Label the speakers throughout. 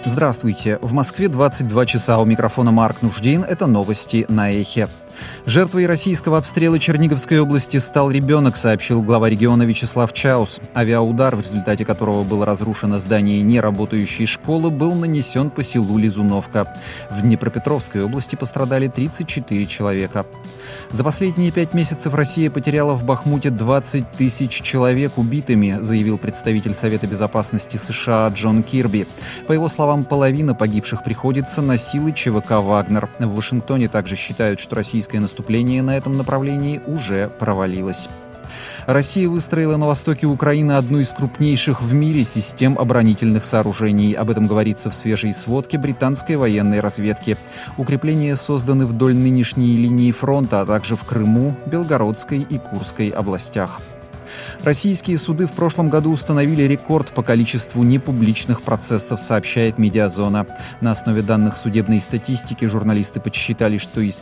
Speaker 1: Здравствуйте. В Москве 22 часа. У микрофона Марк Нуждин. Это новости на Эхе. Жертвой российского обстрела Черниговской области стал ребенок, сообщил глава региона Вячеслав Чаус. Авиаудар, в результате которого было разрушено здание неработающей школы, был нанесен по селу Лизуновка. В Днепропетровской области пострадали 34 человека. За последние 5 месяцев Россия потеряла в Бахмуте 20 тысяч человек убитыми, заявил представитель Совета Безопасности США Джон Кирби. По его словам, половина погибших приходится на силы ЧВК «Вагнер». В Вашингтоне также считают, что российское наступление на этом направлении уже провалилось. Россия выстроила на востоке Украины одну из крупнейших в мире систем оборонительных сооружений. Об этом говорится в свежей сводке британской военной разведки. Укрепления созданы вдоль нынешней линии фронта, а также в Крыму, Белгородской и Курской областях. Российские суды в прошлом году установили рекорд по количеству непубличных процессов, сообщает «Медиазона». На основе данных судебной статистики журналисты подсчитали, что из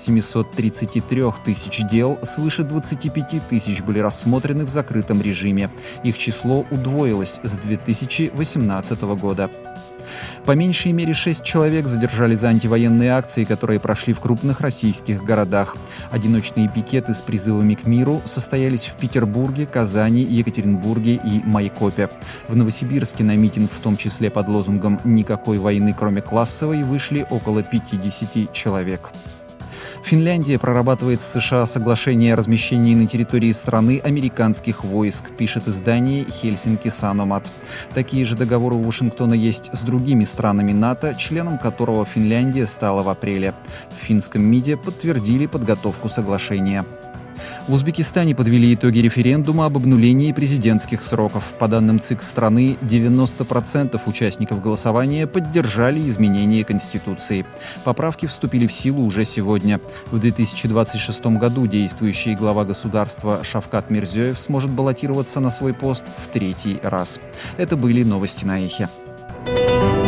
Speaker 1: 733 тысяч дел свыше 25 тысяч были рассмотрены в закрытом режиме. Их число удвоилось с 2018 года. По меньшей мере 6 человек задержали за антивоенные акции, которые прошли в крупных российских городах. Одиночные пикеты с призывами к миру состоялись в Петербурге, Казани, Екатеринбурге и Майкопе. В Новосибирске на митинг, в том числе под лозунгом «Никакой войны, кроме классовой», вышли около 50 человек. Финляндия прорабатывает с США соглашение о размещении на территории страны американских войск, пишет издание «Хельсинки Саномат». Такие же договоры у Вашингтона есть с другими странами НАТО, членом которого Финляндия стала в апреле. В финском МИДе подтвердили подготовку соглашения. В Узбекистане подвели итоги референдума об обнулении президентских сроков. По данным ЦИК страны, 90% участников голосования поддержали изменение Конституции. Поправки вступили в силу уже сегодня. В 2026 году действующий глава государства Шавкат Мирзиёев сможет баллотироваться на свой пост в 3-й раз. Это были новости на Эхе.